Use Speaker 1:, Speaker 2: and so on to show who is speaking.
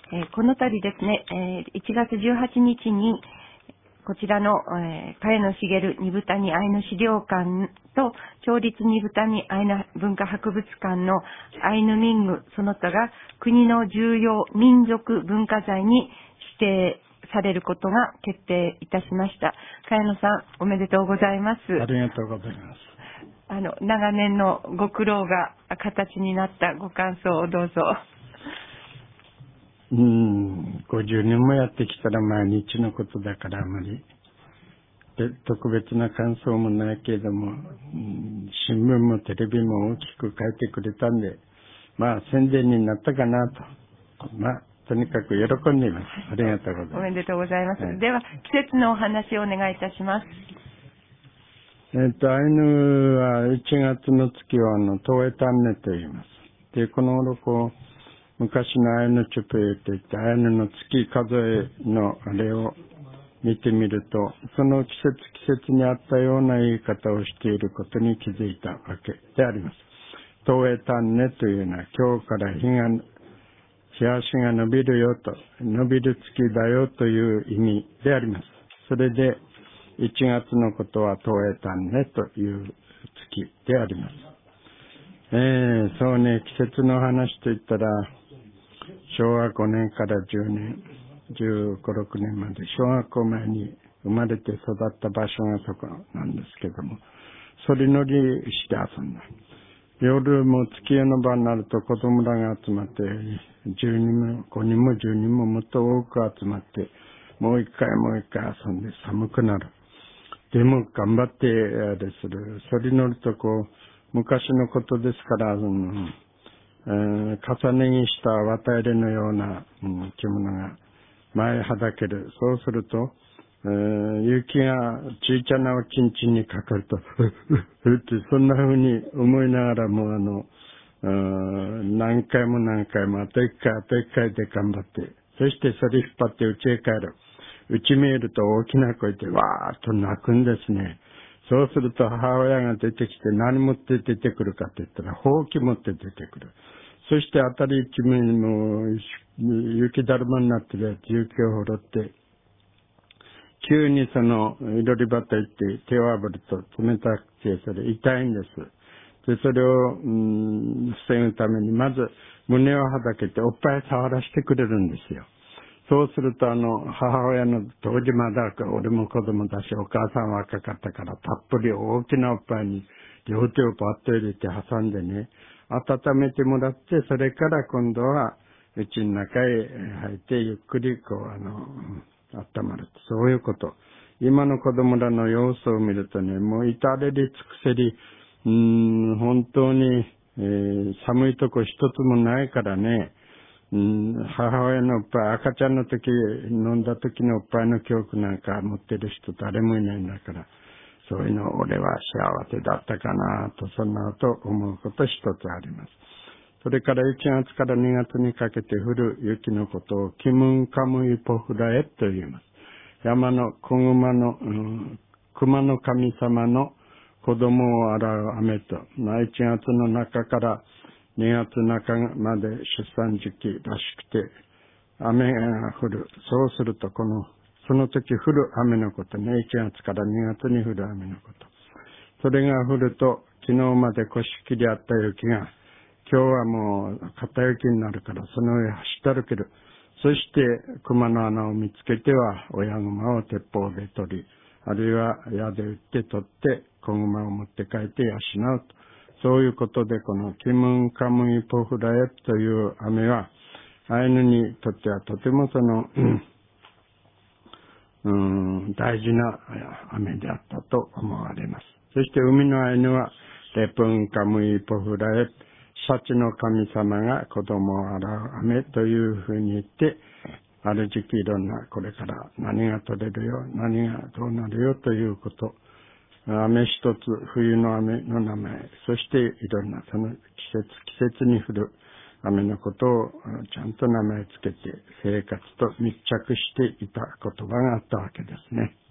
Speaker 1: この度ですね、1月18日に、こちらの、茅野茂二部谷アイヌ資料館と、町立二部谷アイヌ文化博物館のアイヌ民具その他が国の重要民族文化財に指定されることが決定いたしました。茅野さん、おめでとうございます。
Speaker 2: ありがとうございます。
Speaker 1: 長年のご苦労が形になったご感想をどうぞ。
Speaker 2: 50年もやってきたら毎日のことだからあまり特別な感想もないけれども、新聞もテレビも大きく書いてくれたんで、宣伝になったかなと。とにかく喜んでいます。ありがとうございます。
Speaker 1: おめでとうございます。はい、では、季節のお話をお願いいたします。
Speaker 2: アイヌは1月の月は東映丹ネと言います。で、この頃昔のアイヌチュペイといってアイヌの月数えのあれを見てみると、その季節に合ったような言い方をしていることに気づいたわけであります。東映丹ネというのは今日から日足が伸びるよと、伸びる月だよという意味であります。それで1月のことは東映丹ネという月であります。そうね、季節の話といったら、昭和5年から10年、15、6年まで小学校前に生まれて育った場所がそこなんですけども、そり乗りして遊んだ。夜も月夜の場になると子供らが集まって、10人も5人も10人ももっと多く集まって、もう一回遊んで寒くなる。でも頑張ってあれする。そり乗ると昔のことですから、重ね着した綿入れのような、着物が前はだける。そうすると、雪がちいちゃなおちんちんにかかると、そんな風に思いながらも何回もあと一回で頑張って、そしてそれ引っ張って家へ帰る。家見えると大きな声でわーっと泣くんですね。そうすると母親が出てきて何持って出てくるかって言ったら、ほうき持って出てくる。そして辺り一面にも雪だるまになってるやつ、雪を掘って、急にそのいろり端行って手を炙ると冷たくてそれ痛いんです。で、それを防ぐためにまず胸をはだけておっぱい触らせてくれるんですよ。そうすると母親の当時まだ俺も子供だしお母さん若かったからたっぷり大きなおっぱいに両手をパッと入れて挟んでね、温めてもらって、それから今度はうちの中へ入ってゆっくり温まる。そういうこと。今の子供らの様子を見るとね、もう至れり尽くせり、本当に、寒いとこ一つもないからね、母親のおっぱい、赤ちゃんの時、飲んだ時のおっぱいの記憶なんか持ってる人誰もいないんだから、そういうの俺は幸せだったかなと、そんなと思うこと一つあります。それから1月から2月にかけて降る雪のことをキムンカムイポフラエと言います。山の小熊の、熊の神様の子供を洗う雨と、1月の中から2月中まで出産時期らしくて、雨が降る。そうするとその時降る雨のことね、1月から2月に降る雨のこと。それが降ると、昨日まで腰切りあった雪が、今日はもう片雪になるからその上走って歩ける。そして熊の穴を見つけては親熊を鉄砲で取り、あるいは矢で撃って取って子熊を持って帰って養うと。そういうことでこのキムンカムイポフラエという雨はアイヌにとってはとても大事な雨であったと思われます。そして海のアイヌはレプンカムイポフラエ、幸の神様が子供を洗う雨というふうに言って、ある時期いろんなこれから何が取れるよ、何がどうなるよということ、雨一つ、冬の雨の名前、そしていろんなその季節に降る雨のことをちゃんと名前つけて生活と密着していた言葉があったわけですね。